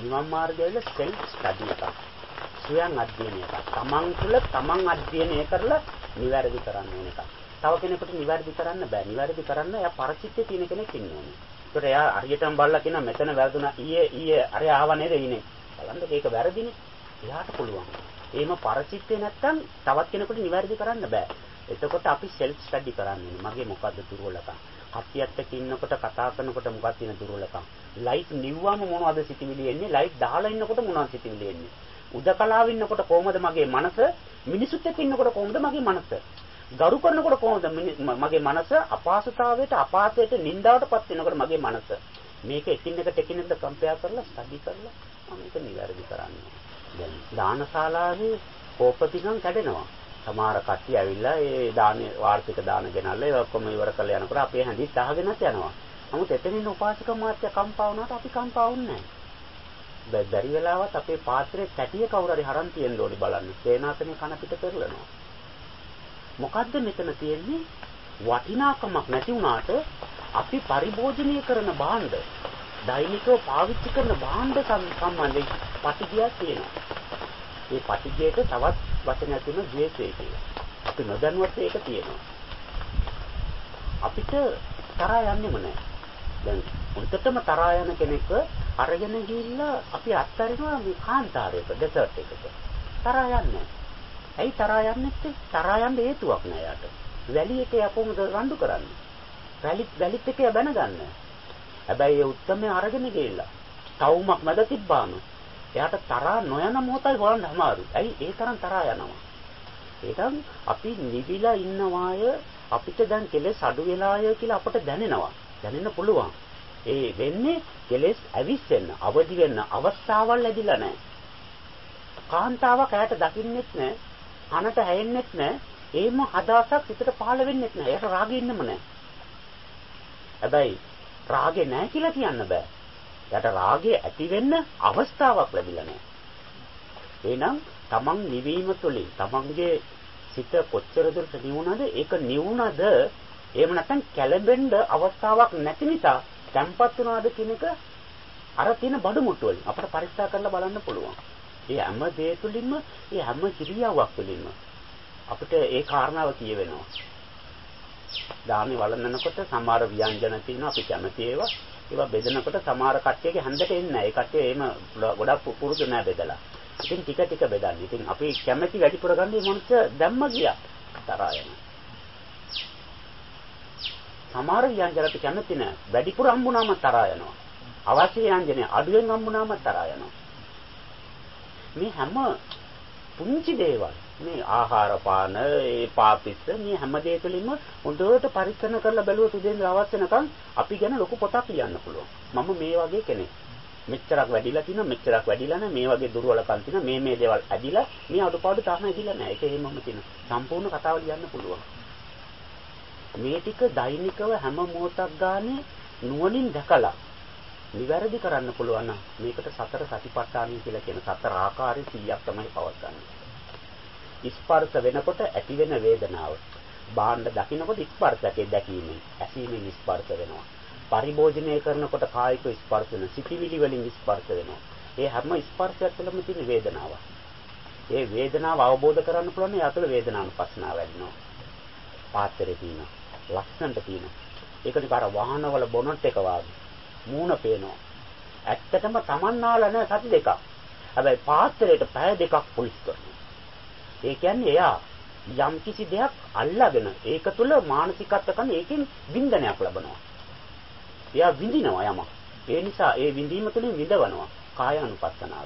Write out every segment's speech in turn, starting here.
නිවන් මාර්ගයේ self study එක. ස්වයං අධ්‍යයනය එක. තමන් තුළ තමන් අධ්‍යයනය කරලා නිවැරදි කරන්න ඕන එක. තව කෙනෙකුට නිවැරදි කරන්න බෑ. නිවැරදි කරන්න එයා පරිචිත්තේ තියෙන කෙනෙක් ඉන්න ඕනේ. ඒකට එයා හරියටම බලලා කියනවා මෙතන වැරදුනා ඊයේ අර ආව නේද ඉන්නේ. බලන්න ඒක වැරදිනේ. එයාට පුළුවන්. එහෙම පරිචිත්තේ නැත්තම් තවත් කෙනෙකුට නිවැරදි කරන්න බෑ. එතකොට අපි self study කරන්නේ. මගේ මොකද්ද දුර්වලකම්? කට්ටියත් එක්ක ඉන්නකොට කතා කරනකොට මොකක්ද තියෙන දුර්වලකම්? ලයිට් නිව්වම මොනවද සිතිවිලි එන්නේ? ලයිට් දාලා ඉන්නකොට මොනවද සිතිවිලි එන්නේ? උදකලාව ඉන්නකොට කොහොමද මගේ මනස? මිනිසුත් එක්ක ඉන්නකොට කොහොමද මගේ මනස? ගරු කරනකොට කොහොමද මගේ මනස? අපහසුතාවයට, අපාතයට, නින්දාවටපත් වෙනකොට මගේ මනස. මේක එකින් එකට කම්පෙයාර් කරලා ස්ටඩි කරලා මම ඒක නිවැරදි කරන්නේ. දැන් දානශාලාවේ කෝපතිකම් කැඩෙනවා. සමහර කට්ටිය ඇවිල්ලා ඒ දානේ වාර්ෂික දාන ගෙනල්ලා ඒ ඔක්කොම ඉවර කරලා යනකොට අපේ හැඳිත් අහගෙනත් යනවා. නමුත් එතනින් උපාසක මාත්‍ය කම්පා වුණාට අපි කම්පා වුන්නේ නැහැ. බැරි වෙලාවත් අපේ පාත්‍රයේ කැටිය කවුරු හරි හරන් තියෙන්න ඕනි බලන්න. සේනාසනේ කන පිට පෙරලනවා. මොකද්ද මෙතන තියෙන්නේ? වටිනාකමක් නැති වුණාට අපි පරිභෝජනය කරන භාණ්ඩ, දෛනිකව පාවිච්චි කරන භාණ්ඩ සම්බන්ධයෙන් පටිගයක් තියෙනවා. මේ පටිගයට තවත් වචනයක් තියෙනවා ද්වේෂය කියලා. අපි නොදැනුවත් ඒක තියෙනවා. අපිට තරහා යන්නෙම නැහැ. දැන් උන්ටම තරහා යන කෙනෙක් අරගෙන ගිහිල්ලා අපි අත්හරිනවා මේ කාන්තාරයක ඩෙසර්ට් එකක. තරහා යන්නේ. ඇයි තරහා යන්නේ නැත්තේ? තරහා යන්න හේතුවක් නෑ යාට. වැලි එකේ කොහොමද රණ්ඩු කරන්නේ? වැලිත් එකේ බැනගන්න. හැබැයි ඒ උත්තරම අරගෙන ගිහිල්ලා තවුමක් මැද තිබ්බාම එයාට තරහා නොයන මොහොතයි හොයන්න අමාරුයි. ඇයි ඒ තරම් තරහා යනවා? ඒකන් අපි නිවිලා ඉන්නවාය අපිට දැන් කෙලෙස් අඩු වෙලාය කියලා අපට දැනෙනවා. දැනෙන්න පුළුවන්. ඒ වෙන්නේ කෙලෙස් ඇවිස්සෙන්න, අවදි වෙන්න අවස්ථාවල් ලැබිලා නැහැ. කාන්තාවක් ඇයට දකින්නෙත් නැහැ, කනට ඇහෙන්නෙත් නැහැ, ඒම අදහසක් හිතට පහළ වෙන්නෙත් නැහැ. ඒක රාගෙ ඉන්නම නැහැ. හැබැයි රාගේ නැහැ කියලා කියන්න බෑ. යට රාගේ ඇති වෙන්න අවස්ථාවක් ලැබිලා නැහැ. එහෙනම් තමන් නිවීම තුළින් තමන්ගේ සිත කොච්චර දුරට නිවුණාද? ඒක නිවුණාද? එහෙම නැත්නම් කැළඹෙන්න අවස්ථාවක් නැති නිසා තැම්පත් වුණාද කියන එක අර තියෙන බඩු මුට්ටු වලින් අපිට පරීක්ෂා කරලා බලන්න පුළුවන්. ඒ හැම දේ තුළින්ම, ඒ හැම ක්‍රියාවක් තුළින්ම අපිට ඒ කාරණාව කියවෙනවා. දානේ වළඳනකොට සමහර ව්‍යංජන තියෙනවා අපි කැමති ඒවා බෙදනකොට සමහර කට්ටියගේ හන්දට එන්නේ නැහැ. ඒ කට්ටිය එහෙම ගොඩක් පුරුදු නැහැ බෙදලා. ඉතින් ටික ටික බෙදන්නේ. ඉතින් අපි කැමති වැඩිපුර ගන්න මේ මොනස දැම්ම ගියා. තරහා යන. සමහර ව්‍යංජන අපි කැමති නැහැ. වැඩිපුර හම්බුනාම තරහා යනවා. අවශ්‍ය ව්‍යංජනේ අඩුවෙන් හම්බුනාම තරහා යනවා. මේ හැම පුංචි දේවල් මේ ආහාර පාන ඒ පාපිස්ස මේ හැම දෙය තුළින්ම හොඳට පරීක්ෂණ කරලා බැලුවොත් උදේ දවස් වෙනකන් අපි ගැන ලොකු පොතක් ලියන්න පුළුවන්. මම මේ වගේ කෙනෙක්. මෙච්චරක් වැඩිලා තිනවා මෙච්චරක් වැඩිලා නැහැ මේ වගේ දුර්වලකම් තිනවා මේ දේවල් ඇදිලා මේ අඩුපාඩු තාම ඇදිලා නැහැ. ඒක එහෙමම තියෙනවා. සම්පූර්ණ කතාව ලියන්න පුළුවන්. මේ ටික දෛනිකව හැම මොහොතක් ගානේ නුවණින් දැකලා නිවැරදි කරන්න පුළුවන් නම් මේකට සතර සතිපට්ඨානයි කියලා කියන සතර ආකාරයේ 100ක් තමයි පවත්න්නේ. ස්පර්ශ වෙනකොට ඇති වෙන වේදනාව. බාණ්ඩ දකින්නකොට ස්පර්ශකේ දැකීමෙන් ඇසීමෙන් ස්පර්ශ වෙනවා. පරිභෝජනය කරනකොට කායික ස්පර්ශ වෙන සිතිවිලි වලින් ස්පර්ශ වෙනවා. ඒ හැම ස්පර්ශයක් තුළම තියෙන වේදනාව. ඒ වේදනාව අවබෝධ කරගන්න පුළුවන් ඒ අතුල වේදනානුපස්සනාව වැඩිනවා. පාත්‍රේ තියෙනවා. ලස්සනට තියෙනවා. ඒක නිකාර වාහනවල බොනට් එක වාගේ. මූණ පේනවා. ඇත්තටම තමන්නාලා නැහැ සති දෙකක්. හැබැයි පාත්‍රයට පැය දෙකක් පුලිස් කරනවා. ඒ කියන්නේ එයා යම් කිසි දෙයක් අල්ලාගෙන ඒක තුළ මානසිකත්ව කරන ඒකෙන් වින්දනයක් ලබනවා. එයා විඳිනවා යමක්. ඒ නිසා ඒ විඳීම තුළින් විඳවනවා කාය අනුපස්සනාව.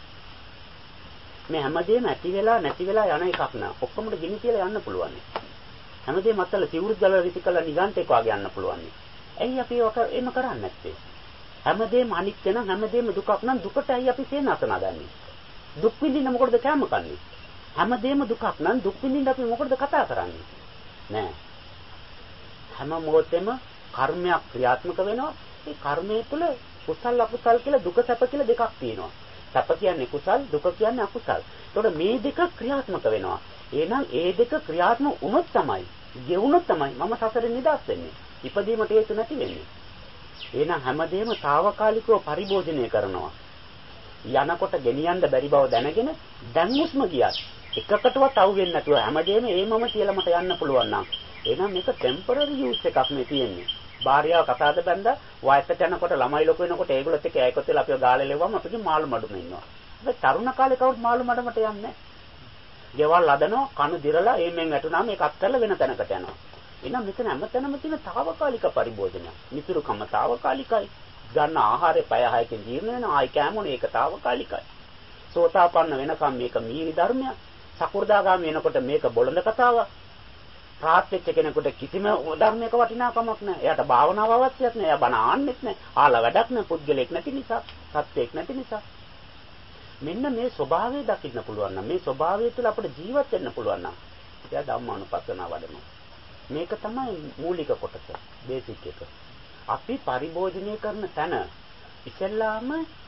මේ හැමදේම ඇති වෙලා නැති වෙලා යන එකක් නෑ. ඔක්කොමද ගිනි කියලා යන්න පුළුවන්. හැමදේම අතල සිවුරු ජල රිසිකලා නිගන්ටෙක් වගේ යන්න පුළුවන්. ඇයි අපි එහෙම කරන්නේ නැත්තේ? හැමදේම අනිත්‍ය නම් හැමදේම දුකක් නම් දුකට ඇයි අපි සේනාසන ගන්නෙ? දුක් විඳින්න මොකටද කැම කන්නේ? හැමදේම දුකක් නම් දුක් විඳින්න අපි මොකටද කතා කරන්නේ? නෑ. හැම මොහොතෙම කර්මයක් ක්‍රියාත්මක වෙනවා. ඒ කර්මයේ තුල කුසල අකුසල කියලා දුක සැප කියලා දෙකක් තියෙනවා. සැප කියන්නේ කුසල්, දුක කියන්නේ අකුසල්. ඒතකොට මේ දෙක ක්‍රියාත්මක වෙනවා. එහෙනම් ඒ දෙක ක්‍රියාත්මක වුණොත් තමයි, ගෙවුණොත් තමයි මම සසරෙන් නිදහස් වෙන්නේ. ඉපදීමට හේතු නැති වෙන්නේ. එහෙනම් හැමදේම తాවකාලිකව පරිභෝජනය කරනවා. යනකොට ගෙනියන්න බැරි බව දැනගෙන දැන් හුස්ම ගියත් එකකටවත් අවු වෙන්නේ නැතුව හැමදේම ඒමම කියලා මට යන්න පුළුවන් නම් එහෙනම් මේක ටෙම්පරරි යූස් එකක් මේ තියෙන්නේ. භාර්යාව කතාවද බැඳලා වයසට යනකොට ළමයි ලොකු වෙනකොට ඒගොල්ලොත් එක්ක ඒකත් වෙලා අපිව ගාලේ ලෙව්වම අපිට මාළු මඩුම ඉන්නවා. හැබැයි තරුණ කාලේ කවුරුත් මාළු මඩමට යන්නේ නැහැ. ගෙවල් හදනවා කණු දිරලා එමෙන් වැටුනාම ඒක අත්හැරලා වෙන තැනකට යනවා. එහෙනම් මෙතන හැමතැනම තියෙන తాවකාලික පරිභෝජනය. මිතුරුකම తాවකාලිකයි. ගන්න ආහාරය පැය 6කින් ජීර්ණ වෙනවා. ආයි කෑමෝනේ ඒක తాවකාලිකයි. සෝතාපන්න වෙනකම් මේක මීරි ධර්මයක්. සකෘදාගාමී වෙනකොට මේක බොළඳ කතාවක්. රාත් වෙච්ච කෙනෙකුට කිසිම ධර්මයක වටිනාකමක් නැහැ. එයාට භාවනාව අවශ්‍යත් නැහැ. එයා බණ ආන්නෙත් නැහැ. ආලා වැඩක් නැහැ. පුද්ගලෙක් නැති නිසා, සත්‍යයක් නැති නිසා. මෙන්න මේ ස්වභාවය දකින්න පුළුවන් නම් මේ ස්වභාවය තුළ අපිට ජීවත් වෙන්න පුළුවන් නම් එයා ධම්මානුපස්සනාව වඩනවා. මේක තමයි මූලික කොටස, බේසික් එක. අපි පරිභෝජනය කරන තැන ඉස්සෙල්ලාම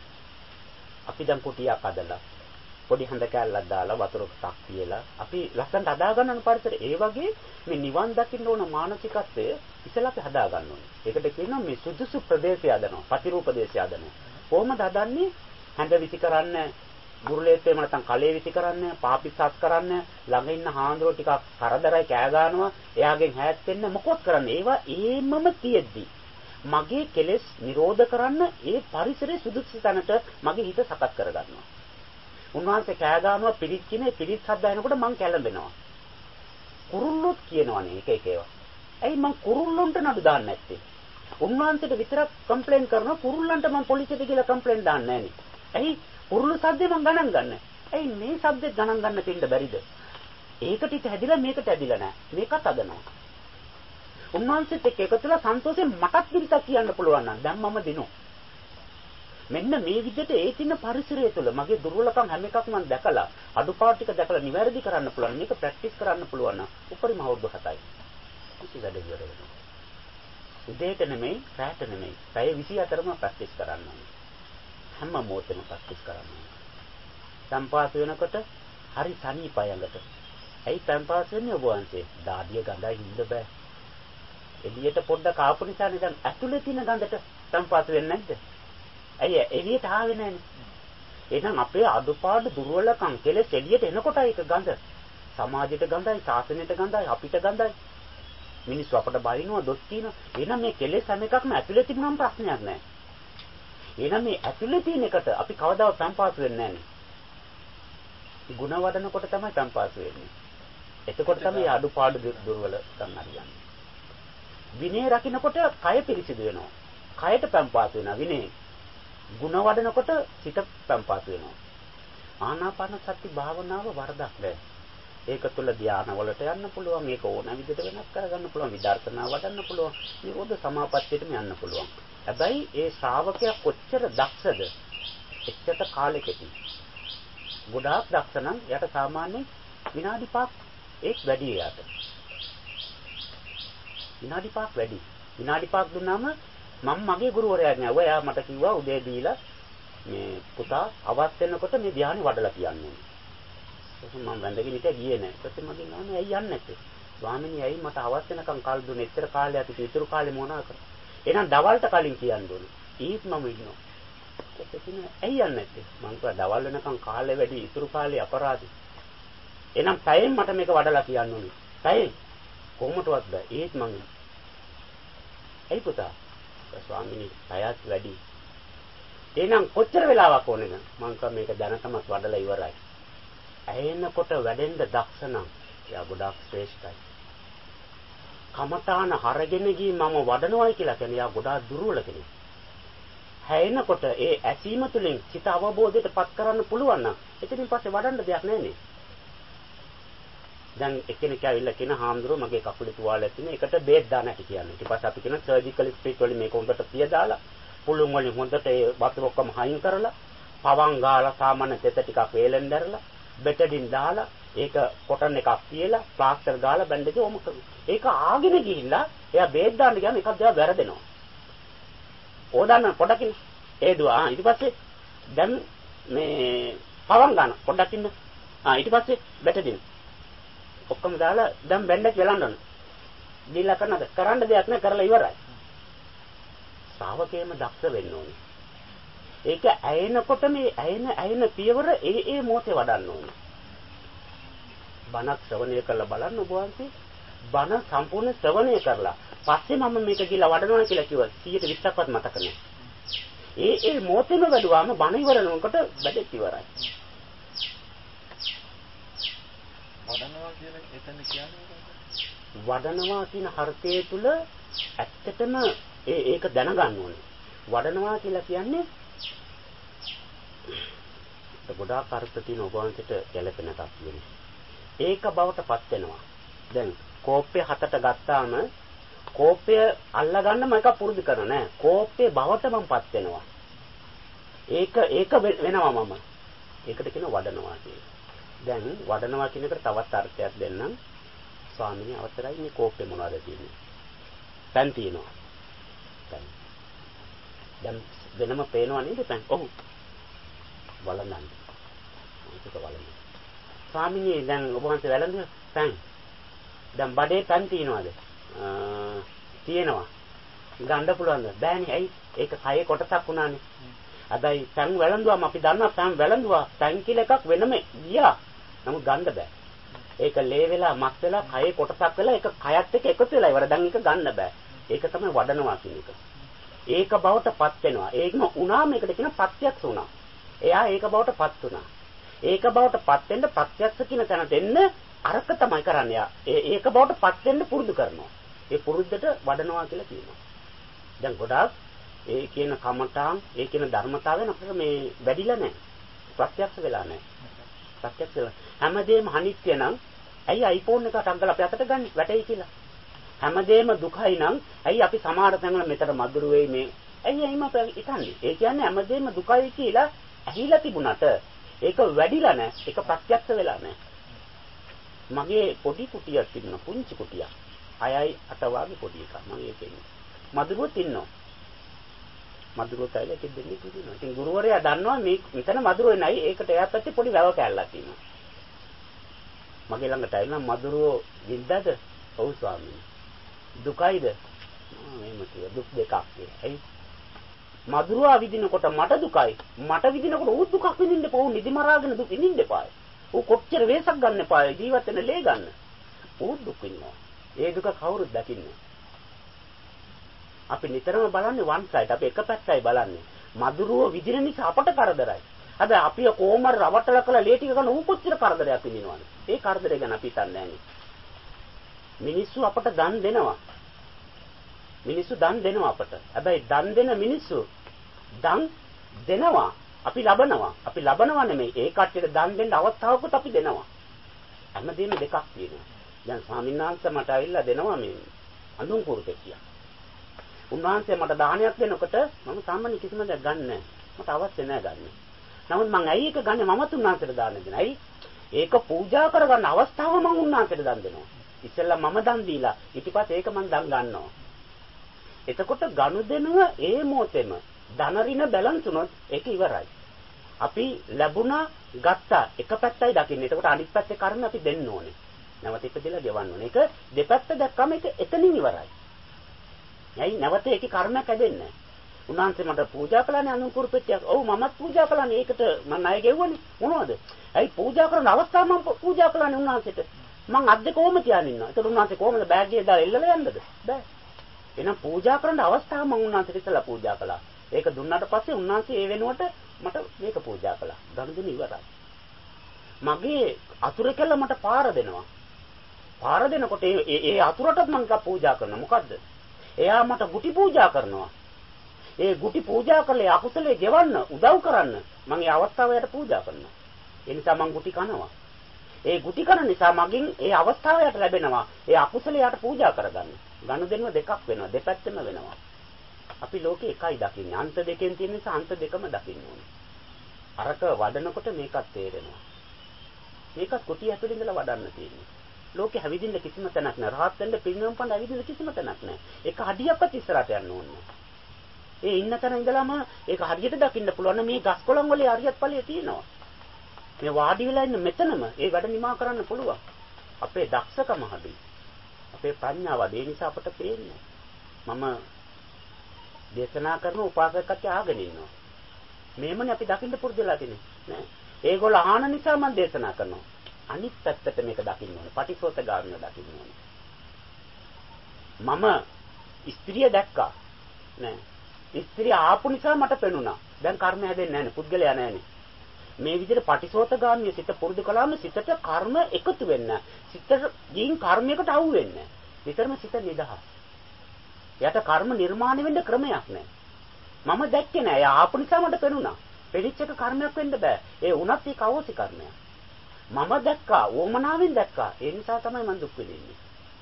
අපි දැන් කුටියක් හදලා පොඩි හඳ කැල්ලක් දාලා වතුරක් තියලා අපි ලස්සනට හදා ගන්න පරිසරය. ඒ වගේ මේ නිවන් දකින්න ඕන මානසිකත්වය ඉස්සෙල්ලා අපි හදා ගන්න ඕනේ. ඒකට කියනවා මේ සුදුසු ප්‍රදේශය හදනවා, ප්‍රතිරූප දේශය හදනවා. කොහොමද හදන්නේ? හඳ විසි කරන්න, ගුරුලේත් එහෙම නැත්නම් කලේ විසි කරන්න, පාපිස්සස් කරන්න, ළඟ ඉන්න හාන්දරෝ ටිකක් කරදරයි කෑ ගන්නවා, එයාගෙන් හැත් වෙන්න මොකොත් කරන්න. ඒවා ඒමම තියෙද්දි මගේ කෙලෙස් නිරෝධ කරන්න ඒ පරිසරයේ සුදුසු තැනට මගේ හිත සකස් කරගන්නවා. උන්වහන්සේ කෑ ගන්නවා පිරිත් කිනේ පිරිත් ශබ්ද එනකොට මං කැළඹෙනවා. කුරුල්ලොත් කියනවනේ එක එක ඒවා. ඇයි මං කුරුල්ලොන්ට නඩු දාන්නේ නැත්තේ? උන්වහන්සේට විතරක් කම්ප්ලේන් කරනවා කුරුල්ලන්ට මං පොලිසියට ගිහලා කම්ප්ලේන් දාන්නේ නැහනේ. ඇයි කුරුල්ල ශබ්දේ මං ගණන් ගන්න. ඇයි මේ ශබ්දෙත් ගණන් ගන්න දෙන්න බැරිද? ඒකට ඉත හැදිලා මේකට හැදිලා නැහැ. මේකත් අදනවා. උන්වහන්සේත් එක්ක එකතුලා සන්තෝෂයෙන් මටත් පිළිතක් කියන්න පුළුවන් නම් දැන් මම දිනු. මෙන්න මේ විදිහට ඒ තින්න පරිසරය තුළ මගේ දුර්වලකම් හැම එකක්ම මම දැකලා අඩුපාඩු ටික දැකලා නිවැරදි කරන්න පුළුවන්. මේක ප්‍රැක්ටිස් කරන්න පුළුවන් නම් උපරිම අවුරුදු 7යි. කිසි වැඩ ඉවර වෙනවා. උදේට නෙමෙයි, රාත්‍රීට නෙමෙයි. පැය 24ම ප්‍රැක්ටිස් කරන්න ඕනේ. හැම මොහොතෙම ප්‍රැක්ටිස් කරන්න ඕනේ. සම්පාස වෙනකොට හරි සනීපයි ළඟට. ඇයි සම්පාස වෙන්නේ ඔබ වහන්සේ? දාඩිය ගඳයි හින්ද බෑ. එළියට පොඩ්ඩක් ආපු නිසානේ දැන් ඇතුලේ තියෙන ගඳට සම්පාස වෙන්නේ නැද්ද? ඇයි එළියට ආවේ නැන්නේ? එහෙනම් අපේ අදුපාඩු දුර්වලකම් කෙලෙස් එළියට එනකොටයි ඒක ගඳ. සමාජයට ගඳයි, ශාසනයට ගඳයි, අපිට ගඳයි. මිනිස්සු අපට බයිනවා, දොස් කියනවා. එහෙනම් මේ කෙලෙස් හැම එකක්ම ඇතුලේ තිබුණාම ප්‍රශ්නයක් නැහැ. එහෙනම් මේ ඇතුලේ තියෙන එකට අපි කවදාවත් සම්පාස වෙන්නේ නැහැ. ගුණ වඩනකොට තමයි සම්පාස වෙන්නේ. එතකොට තමයි අදුපාඩු දුර්වලකම් හරියන්නේ. විනය රකින්නකොට කය පිරිසිදු වෙනවා. කයට පම්පාස වෙනවා විනය. ගුණ වඩනකොට සිත පම්පාස වෙනවා. ආනාපාන සති භාවනාව වරදක් නෑ. ඒක තුළ ධානය වලට යන්න පුළුවන්. මේක ඕන විදිහට වෙනස් කරගන්න පුළුවන්. විදර්ශනා වඩන්න පුළුවන්. නිරෝධ සමාපත්තියටම යන්න පුළුවන්. හැබැයි ඒ ශ්‍රාවකයා කොච්චර දක්ෂද? එච්චර කාලෙකදී. ගොඩාක් දක්ෂ නම් යට සාමාන්‍යයෙන් විනාඩි 5ක් ඒක වැඩි යට. විනාඩි 5ක් වැඩි. විනාඩි 5ක් දුන්නාම මම මගේ ගුරුවරයාගෙන් ඇහුවා. එයා මට කිව්වා උදේ දීලා මේ පුතා අවස් වෙනකොට මේ ධානය වඩලා කියන්නේ. ඒක මම වැඳගෙන හිටියා ගියේ නැහැ. ඊට පස්සේ මගෙන් අහන්නේ ඇයි යන්නේ නැත්තේ? ස්වාමීනි ඇයි මට අවස් වෙනකම් කාල දුන්නේ? එච්චර කාලයක් ඉතුරු කාලේ මොනවා කරා? එහෙනම් දවල්ට කලින් කියන්න ඕනේ. ඊත් මම ඉන්නවා. ඒක කියන්නේ ඇයි යන්නේ නැත්තේ? මං කිව්වා දවල් වෙනකම් කාලේ වැඩි ඉතුරු කාලේ අපරාධي. එහෙනම් පැයෙන් මට මේක වඩලා කියන්න ඕනේ. පැයෙන් කොහොමදවත් බෑ. ඒත් මං ඇයි පුතා? ස්වාමීනි පැයත් වැඩි. එහෙනම් කොච්චර වෙලාවක් ඕනේද? මං කිව්වා මේක දැනටමත් වඩලා ඉවරයි. ඇයෙනකොට වැඩෙන්න දක්ෂ නම් එයා ගොඩාක් ශ්‍රේෂ්ඨයි. කමඨාන හරගෙන ගිහින් මම වඩනවායි කියලා කියන්නේ එයා ගොඩාක් දුර්වල කෙනෙක්. හැයෙනකොට ඒ ඇසීම තුළින් සිත අවබෝධයටපත් කරන්න පුළුවන් නම් එතනින් පස්සේ වඩන්න දෙයක් නැහැ. දැන් එක්කෙනෙක් ඇවිල්ලා කියන හාමුදුරුවෝ මගේ කකුලේ තුවාලයක් තියෙන එකට බේත් දාන්න ඇති කියන්නේ. ඊට පස්සේ අපි කියන සර්ජිකල් ස්ප්‍රිට් වලින් මේක හොඳට පියදාලා පුළුන් වලින් හොඳට ඒ වතුර ඔක්කොම හයින් කරලා පවන් ගාලා සාමාන්‍ය තෙත ටිකක් වේලෙන් දැරලා බෙටඩින් දාලා ඒක කොටන් එකක් තියලා ප්ලාස්ටර් ගාලා බැන්ඩේජ් ඔම කරනවා. ඒක ආගෙන ගිහිල්ලා එයා බේත් දාන්න ගියාම එකක් දෙයක් වැරදෙනවා. ඕදාන්න පොඩකින් ඒ දුවා ඊට පස්සේ දැන් මේ පවන් ගන්න පොඩක් ඉන්න. ඊට පස්සේ බෙටඩින් ඔක්කොම දාලා දැන් බැන්ඩේජ් වෙලන්න ඕන. දීලා කරන්න දෙයක් නැහැ කරලා ඉවරයි. ශ්‍රාවකේම දක්ෂ වෙන්න ඕනේ. ඒක ඇයෙනකොට මේ ඇයෙන පියවර ඒ මොහොතේ වඩන්න ඕනේ. බණක් ශ්‍රවණය කරලා බලන්න ඔබ වහන්සේ. බණ සම්පූර්ණ ශ්‍රවණය කරලා පස්සේ මම මේක ගිහලා වඩනවා කියලා කිව්වා 120ක්වත් මතක නැහැ. ඒ මොහොතේම වැඩුවාම බණ ඉවරනකොට වැඩේ ඉවරයි. වඩනවා කියන එතන කියන්නේ වඩනවා කියන අර්ථය තුල ඇත්තටම ඒක දැනගන්න ඕනේ. වඩනවා කියලා කියන්නේ ගොඩාක් අර්ථ තියෙන ඔබ වහන්සේට ගැළපෙන එකක් කියන්නේ. ඒක බවටපත් වෙනවා. දැන් කෝප්පය හතට ගත්තාම කෝප්පය අල්ලගන්නම එක පුරුදු කරන නෑ. කෝප්පේ බවටමපත් වෙනවා. ඒක වෙනවා මම. ඒකට කියන වඩනවා කියන්නේ. දැන් වඩනවා කියන එකට තවත් අර්ථයක් දෙන්නම්. ස්වාමීනි අවසරයි මේ කෝප්පේ මොනවද තියෙන්නේ? පෑන් තියෙනවා. පෑන්. දැන් වෙනම පේනව නේද පෑන්? ඔව්. බලන්න. ඒක බලන්න. ස්වාමීනි දැන් ඔබ වහන්සේ වැළඳ පෑන්. දැන් බඩේ පෑන් තියෙනවද? තියෙනවා. ගන්න පුළුවන්ද? බෑනේ. ඇයි? ඒක කයේ කොටසක් උනානේ. අදයි පෑන් වැළඳුවාම අපි දන්නවා පෑන් වැළඳුවා. පෑන් කියලා එකක් වෙනම ගියා. නමුත් ගන්න බෑ. ඒක ලේ වෙලා මස් වෙලා කයේ කොටසක් වෙලා ඒක කයත් එක්ක එකතු වෙලා ඉවර. දැන් ඒක ගන්න බෑ. ඒක තමයි වඩනවා කියන එක. ඒක බවටපත් වෙනවා. ඒකම උනා මේකට කියන ප්‍රත්‍යක්ෂ උනා. එයා ඒක බවටපත් උනා. ඒක බවටපත් වෙන්න ප්‍රත්‍යක්ෂ කියන තැනට එන්න අරක තමයි කරන්නේ. ඒක බවටපත් වෙන්න පුරුදු කරනවා. ඒ පුරුද්දට වඩනවා කියලා කියනවා. දැන් ගොඩාක් ඒ කියන කමඨාන්, ඒ කියන ධර්මතාවයන් අපිට මේ වැඩිලා නැහැ. ප්‍රත්‍යක්ෂ වෙලා නැහැ. ප්‍රත්‍යක්ෂ වෙලා හැමදේම අනිත්‍ය නම් ඇයි iPhone එකකට අංගල අපි අතට ගන්න වැටෙයි කියලා. හැමදේම දුකයි නම් ඇයි අපි සමහර තැන්වල මෙතන මధుර වෙයි මේ. ඇයි එහෙම අපි හිතන්නේ? ඒ කියන්නේ හැමදේම දුකයි කියලා ඇහිලා තිබුණාට ඒක වැඩිලා නැහැ. ඒක ප්‍රත්‍යක්ෂ වෙලා නැහැ. මගේ පොඩි කුටියක් තිබුණා, පුංචි කුටියක්. 6යි 8 වගේ පොඩි එකක්. මම ඒකේ මధుරවත් ඉන්නවා. මధుරවත් ඇවිල්ලා ඒක දෙන්නේ කිව්වනේ. ඉතින් ගුරුවරයා දන්නවා මේ මෙතන මధుරේ නයි. ඒකට එයා පැත්තේ පොඩි වැව කැල්ලක් තියෙනවා. මගේ ළඟට ඇවිල්ලා මధుරෝ වින්දාද? ඔව් ස්වාමීනි. දුකයිද? එහෙම කිව්වා. දුක් දෙකක් කියලා. ඇයි? මధుරවා විඳිනකොට මට දුකයි. මට විඳිනකොට ඌ දුකක් විඳින්න එපා. ඌ නිදි මරාගෙන දුක් විඳින්න එපා. ඌ කොච්චර වෙසක් ගන්න එපා. ජීවත් වෙන ලේ ගන්න. ඌ දුක් විඳිනවා. ඒ දුක කවුරුත් දකින්නේ. අපි නිතරම බලන්නේ වන් සයිඩ්. අපි එක පැත්තයි බලන්නේ. මధుරව විඳින නිසා අපට කරදරයි. හැබැයි අපි කොහොම රවටලා කළා ලේ ටික ගන්න ඌ කොච්චර කරදරයක් විඳිනවද? ඒ කරදරය ගැන අපි හිතන්නේ නැහැ. මිනිස්සු අපට දන් දෙනවා. මිනිස්සු දන් දෙනවා අපට. හැබැයි දන් දෙන මිනිස්සු දන් දෙනවා. අපි ලබනවා. අපි ලබනවා නෙමෙයි. ඒ කට්ටියට දන් දෙන්න අවස්ථාවකුත් අපි දෙනවා. හැමදේම දෙකක් තියෙනවා. දැන් ස්වාමීන් වහන්සේ මට ඇවිල්ලා දෙනවා මේ අඳුන් කුරු පෙට්ටියක්. උන්වහන්සේ මට දානයක් දෙනකොට මම සාමාන්‍ය කිසිම දෙයක් ගන්න නැහැ. මට අවශ්‍ය නැහැ ගන්න. නමුත් මං ඇයි ඒක ගන්නේ? මමත් උන්වහන්සේට දාන දෙනවා. ඇයි? ඒක පූජා කරගන්න අවස්ථාව මං උන්වහන්සේට දන් දෙනවා. ඉතින්ලා මම දන් දීලා ඊට පස්සේ ඒක මං දන් ගන්නවා. එතකොට ගනුදෙනුව ඒ මොහොතේම ධන ඍණ බැලන්ස් වුණොත් ඒක ඉවරයි. අපි ලැබුණා ගත්තා එක පැත්තයි දකින්නේ. එතකොට අනිත් පැත්තේ කර්ම අපි දෙන්න ඕනේ. නැවත ඉපදෙලා ගෙවන්න ඕනේ. ඒක දෙපැත්ත දැක්කම ඒක එතනින් ඉවරයි. ඇයි නැවත ඒකේ කර්මයක් හැදෙන්නේ නැහැ. උන්වහන්සේ මට පූජා කළානේ අනුකුරු පෙට්ටියක්. ඔව් මමත් පූජා කළානේ. ඒකට මම ණය ගෙවුවනේ. මොනවද? ඇයි පූජා කරන අවස්ථාව මම පූජා කළානේ උන්වහන්සේට. මං අද්ද කොහොම තියාගෙන ඉන්නවා. ඒතකොට උන්වහන්සේ කොහොමද බෑග් එකේ දාලා එල්ලලා යන්නද? බෑ. එහෙනම් පූජා කරන අවස්ථාව මම උන්වහන්සේට ඉස්සලා පූජා කළා. ඒක දුන්නාට පස්සේ උන්වහන්සේ ඒ වෙනුවට මට මේක පූජා කළා. ගනුදෙනු ඉවරයි. මගේ අතුරු කෙල්ල මට පාර දෙනවා. පාර දෙනකොට ඒ අතුරටත් මම පූජා කරනවා. මොකද්ද? එයා මට ගුටි පූජා කරනවා. ඒ ගුටි පූජා කරලා අකුසලයේ ගෙවන්න උදව් කරන්න මම ඒ අවස්ථාවයට පූජා කරනවා. ඒ නිසා මම ගුටි කනවා. ඒ ගුටි කරන නිසා මගෙන් ඒ අවස්ථාවයට ලැබෙනවා. ඒ අකුසලයට පූජා කරගන්න. ගනුදෙනුව දෙකක් වෙනවා. දෙපැත්තම වෙනවා. අපි ලෝකේ එකයි දකින්නේ. අන්ත දෙකෙන් තියෙන නිසා අන්ත දෙකම දකින්න ඕනේ. අරක වඩනකොට මේකත් තේරෙනවා. මේකත් කුටි ඇතුළේ ඉඳලා වඩන්න තියෙන්නේ. ලෝකේ හැවිදින්න කිසිම තැනක් නැහැ. රහත් වෙන්න පිරිනවම් පන්න හැවිදින්න කිසිම තැනක් නැහැ. ඒක හඩියක්වත් ඉස්සරහට යන්න ඕනේ. ඒ ඉන්න තැන ඉඳලාම ඒක හරියට දකින්න පුළුවන්. මේ ගස් කොළන් වල හරියත් ඵලයේ තියෙනවා. මේ වාඩි වෙලා ඉන්න මෙතනම ඒ වැඩ නිමා කරන්න පුළුවන්. අපේ දක්ෂකම හරි. අපේ ප්‍රඥාව ඒ නිසා අපට පේන්නේ. මම දේශනා කරන උපාසකකත් ආගෙන ඉන්නවා. මේමනේ අපි දකින්න පුරුදු වෙලා තිනේ. නෑ. ඒගොල්ලෝ ආහන නිසා මම දේශනා කරනවා. අනිත් පැත්තට මේක දකින්න ඕනේ. පටිසෝතගාමිනව දකින්න ඕනේ. මම ස්ත්‍රිය දැක්කා. නෑ. ස්ත්‍රිය ආපු නිසා මට පෙනුණා. දැන් කර්ම හැදෙන්නේ නැහැනේ. පුද්ගලයා නැහැනේ. මේ විදිහට පටිසෝතගාමී සිත පුරුදු කළාම සිතට කර්ම එකතු වෙන්න. සිතට ගින් කර්මයකට අහු වෙන්න. විතරම සිත නිදහස්. එයාට කර්ම නිර්මාණය වෙන්න ක්‍රමයක් නැහැ. මම දැක්කේ නෑ. එයා ආපු නිසා මට පෙනුණා. පිළිච්ච එක කර්මයක් වෙන්න බෑ. ඒ වුණත් ඒක අවශ්‍ය කර්මයක්. මම දැක්කා, ඕමනාවෙන් දැක්කා. ඒ නිසා තමයි මම දුක් විඳින්නේ.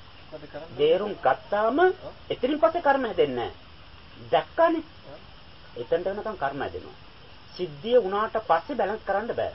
දේරුම් ගත්තාම එතනින් පස්සේ කර්ම හැදෙන්නේ නෑ. දැක්කානේ. එතනට වෙනකන් කර්ම හැදෙනවා. සිද්ධිය වුණාට පස්සේ බැලන්ස් කරන්න බෑ.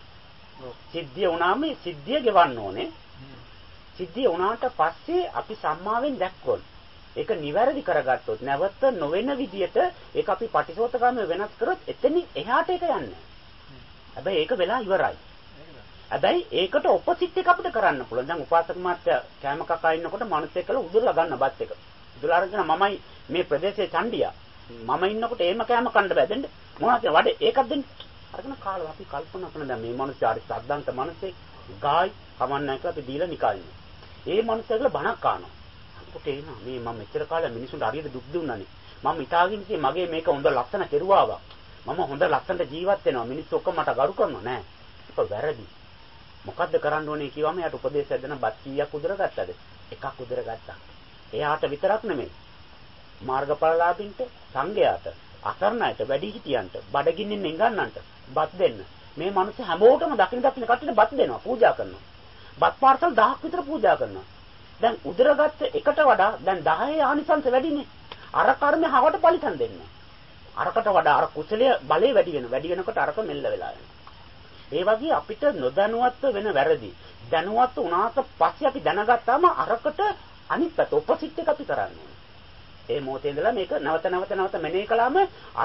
සිද්ධිය වුණාම සිද්ධිය ගෙවන්න ඕනේ. සිද්ධිය වුණාට පස්සේ අපි සම්මාවෙන් දැක්කොත් ඒක නිවැරදි කරගත්තොත් නැවත නොවන විදියට ඒක අපි පටිසෝතගාමී වෙනස් කරොත් එතනින් එහාට ඒක යන්නේ. හැබැයි ඒක වෙලා ඉවරයි. හැබැයි ඒකට ඔපොසිට් එක අපිට කරන්න පුළුවන්. දැන් උපාසක මාත්‍ය කැම කකා ඉන්නකොට මිනිස්සෙක් කළ උදුරලා ගන්න බත් එක. උදුරලා අරගෙන මමයි මේ ප්‍රදේශයේ චණ්ඩියා. මම ඉන්නකොට එහෙම කැම කන්න බෑ දෙන්න. මොනවද වඩේ ඒකක් දෙන්න. අරගෙන කාලා අපි කල්පනා කරන දැන් මේ මිනිස්සු හරි සද්දන්ත මිනිස්සෙක් ගායි කමන්නයි කියලා අපි දීලා නිකල්නේ. ඒ මිනිස්සුගල බණක් කානවා. කොට එනවා මේ මම මෙච්චර කාලෙ මිනිසුන්ට හරියට දුක් දුන්නානේ. මම හිතාගෙන ඉතින් මගේ මේක හොඳ ලස්සන කෙරුවාවා. මම හොඳ ලස්සනට ජීවත් වෙනවා. මිනිස්සු ඔක්කොම මට ගරු කරනවා නෑ. ඒක වැරදි. මොකද්ද කරන්න ඕනේ කිව්වම යාට උපදේශයක් දෙන බත් කීයක් උදරගත්තද? එකක් උදරගත්තා. එයාට විතරක් නෙමෙයි. මාර්ගඵලලාභින්ට, සංඝයාට, අසරණයට, වැඩිහිටියන්ට, බඩගින්නින් නිගන්නන්ට බත් දෙන්න. මේ මිනිස්සු හැමෝටම දකින්න කට්ටියට බත් දෙනවා, පූජා කරනවා. බත් පාර්සල් 1000ක් විතර පූජා කරනවා. දැන් උදරගත්ත එකට වඩා දැන් 10 ආනිසංස වැඩිනේ. අර කර්මය හවට පරිසම් දෙන්න. අරකට වඩා අර කුසලයේ බලය වැඩි වෙනවා. වැඩි වෙනකොට අරක මෙල්ල වෙලා යනවා. ඒ වගේ අපිට නොදැනුවත්ව වෙන වැරදි දැනුවත් වුණාට පස්සේ අපි දැනගත්තාම අරකට අනිත් පැත්ත ඔපොසිට් එක අපි කරන්නේ. ඒ මොහොතේ ඉඳලා මේක නැවත මෙනෙහි කළාම අර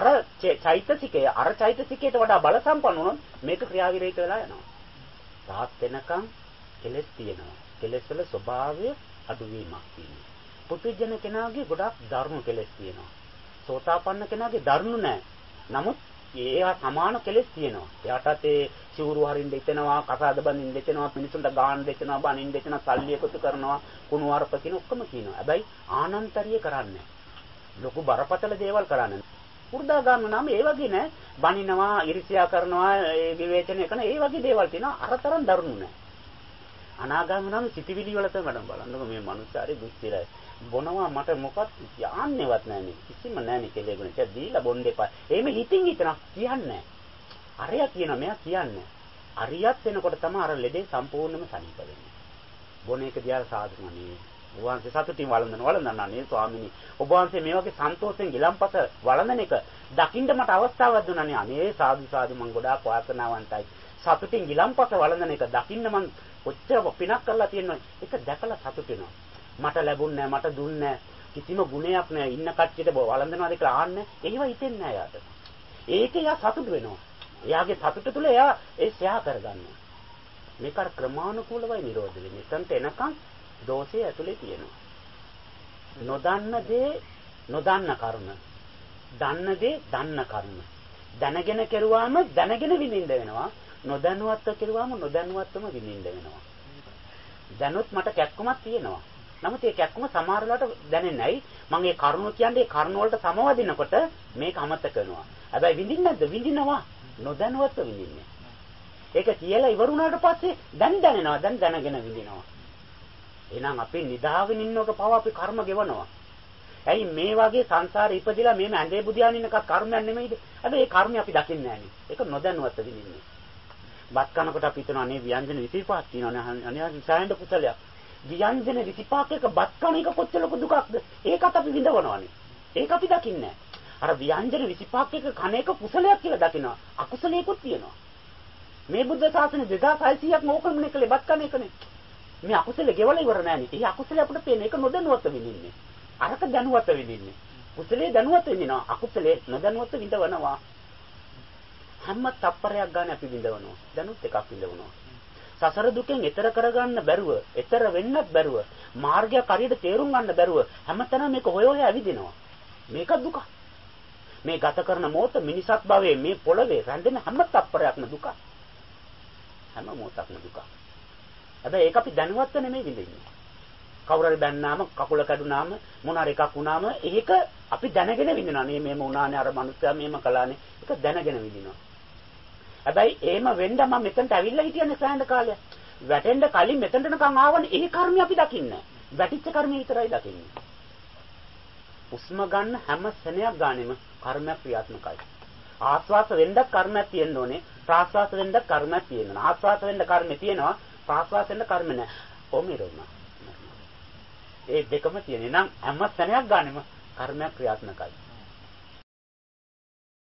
චෛතසිකයට වඩා බල සම්පන්න වුණොත් මේක ක්‍රියාවිරහිත වෙලා යනවා. රාත් වෙනකන් කෙලස් තියෙනවා. කෙලස් වල ස්වභාවය අඩුවීමක් තියෙනවා. පුදුජන කෙනාගේ ගොඩක් ධර්ම කෙලස් තියෙනවා. සෝතාපන්න කෙනාගේ ධර්ම නැහැ. නමුත් ඒවා සමාන කෙලස් තියෙනවා. එයාටත් ඒ සිවුරු හරින්න දෙතනවා, කසාද බඳින්න දෙතනවා, මිනිසුන්ට ගාන දෙතනවා, බනින්න දෙතනවා, සල්ලි එකතු කරනවා, කුණු වරප කියන ඔක්කොම කියනවා. හැබැයි ආනන්තරිය කරන්නේ ලොකු බරපතල දේවල් කරන්නේ. පුරුදාගාම නම් ඒ වගේ නෑ. බනිනවා, ඉරිසියා කරනවා, ඒ විවේචනය කරන ඒ වගේ දේවල් තියෙනවා. අරතරන් දරුණු නෑ. අනාගාම නම් සිටිවිලි වල තමයි මම බලන්නකො මේ මනුස්සයාරි දුස්තිරයි. බොනවා මට මොකක් යන්නේවත් නැහැ කිසිම නැහැ කෙලෙගුණ. ඒක දීලා බොන්න එපා. එහෙම හිතින් හිතනවා කියන්නේ. අරයා කියනවා මෙයා කියන්නේ. අරියත් වෙනකොට තමයි අර ලෙඩේ සම්පූර්ණයෙන්ම සනීප වෙන්නේ. බොන එක දිහා සාදුමනේ. ඔබ වහන්සේ සතුටින් වළඳනවා නේ ස්වාමිනී. ඔබ වහන්සේ මේ වගේ සන්තෝෂෙන් ගිලම්පස වළඳන එක දකින්න මට අවස්ථාවක් දුන්නානේ. අනේ සාදු මං ගොඩාක් වාසනාවන්තයි. සතුටින් ගිලම්පස වළඳන එක දකින්න මං කොච්චර පිනක් කරලා තියෙනවද? ඒක දැකලා සතුට වෙනවා. මට ලැබුණේ නැහැ, මට දුන්නේ නැහැ. කිසිම ගුණයක් නැහැ. ඉන්න කට්ටියට වළඳනවාද කියලා ආන්නේ. ඒව හිතෙන්නේ නැහැ යාට. ඒකේ යා සතුට වෙනවා. එයාගේ සතුට තුළ එයා ඒ ෂෙයා කරගන්නවා. මේක අර ක්‍රමානුකූලවයි නිරෝධ වෙන්නේ. එතනට එනකන් දෝෂය ඇතුලේ තියෙනවා. නොදන්න දේ නොදන්න කර්ම. දන්න දේ දන්න කර්ම. දැනගෙන කෙරුවාම දැනගෙන විඳින්න වෙනවා. නොදැනුවත්ව කෙරුවාම නොදැනුවත්වම විඳින්න වෙනවා. දැනුත් මට කැක්කමක් තියෙනවා. නමුත් ඒ කැක්කම සමහර වෙලාවට දැනෙන්නේ නැයි. මම ඒ කරුණ කියන්නේ ඒ කරුණ වලට සමවදිනකොට මේක අමතක වෙනවා. හැබැයි විඳින්නේ නැද්ද? විඳිනවා. නොදැනුවත්ව විඳින්නේ. ඒක කියලා ඉවර වුණාට පස්සේ දැන් දැනෙනවා. දැන් දැනගෙන විඳිනවා. එහෙනම් අපි නිදාගෙන ඉන්නකොට පව අපි කර්ම ගෙවනවා. ඇයි මේ වගේ සංසාරේ ඉපදිලා මේ ඇඳේ බුදියාගෙන ඉන්න එක කර්මයක් නෙමෙයිද? හැබැයි ඒ කර්මය අපි දකින්නේ නැහනේ. ඒක නොදැනුවත්ව විඳින්නේ. බත් කනකොට අපි හිතනවා නේ ව්‍යංජන 25ක් තියෙනවානේ. අනිවාර්යෙන් සෑහෙන කුසලයක්. ව්‍යංජන 25ක බත් කන එක කොච්චර ලොකු දුකක්ද? ඒකත් අපි විඳවනවානේ. ඒක අපි දකින්නේ නැහැ. අර ව්‍යංජන 25ක කන එක කුසලයක් කියලා දකිනවා. අකුසලයකුත් තියෙනවා. මේ බුද්ධ ශාසනය 2600ක් මොකක්මනේ කළේ බත් කන එකනේ. මේ අකුසල ගෙවල ඉවර නෑනේ. ඒ අකුසල අපිට පේන එක නොදැනුවත්ව විඳින්නේ. අරක දැනුවත්ව විඳින්නේ. කුසලයේ දැනුවත්ව විඳිනවා. අකුසලයේ නොදැනුවත්ව විඳවනවා. හැම තප්පරයක් ගන්න අපි විඳවනවා. දැනුත් එකක් විඳවනවා. සසර දුකෙන් එතර කරගන්න බැරුව, එතර වෙන්නත් බැරුව, මාර්ගයක් හරියට තේරුම් ගන්න බැරුව හැමතැනම මේක හොය හොය ඇවිදිනවා. මේක දුක. මේ ගත කරන මොහොත මිනිසත් භවයේ මේ පොළවේ රැඳෙන හැම තප්පරයක්ම දුක. හැම මොහොතක්ම දුක. හැබැයි ඒක අපි දැනුවත්ව නෙමෙයි විඳින්නේ. කවුරු හරි බැන්නාම කකුල කැඩුනාම මොන හරි එකක් වුණාම ඒක අපි දැනගෙන විඳිනවා. නේ මේම වුණානේ අර මනුස්සයා මේම කළානේ. ඒක දැනගෙන විඳිනවා. හැබැයි එහෙම වෙන්න මම මෙතනට ඇවිල්ලා හිටියනේ සෑහෙන කාලයක්. වැටෙන්න කලින් මෙතනට නිකන් ආවනේ. ඒ කර්මය අපි දකින්නේ නැහැ. වැටිච්ච කර්මය විතරයි දකින්නේ. උස්ම ගන්න හැම සෙනෙයක් ගානෙම කර්මයක් ක්‍රියාත්මකයි. ආස්වාස වෙන්න කර්මයක් තියෙන්න ඕනේ. ප්‍රාස්වාස වෙන්න කර්මයක් තියෙන්න ඕනේ. ආස්වාස වෙන්න කර්මය තියෙනවා. ප්‍රාස්වාස වෙන්න කර්ම නැහැ. ඒ දෙකම තියෙන. නම් හැම සෙනෙයක් ගානෙම කර්මයක් ක්‍රියාත්මකයි.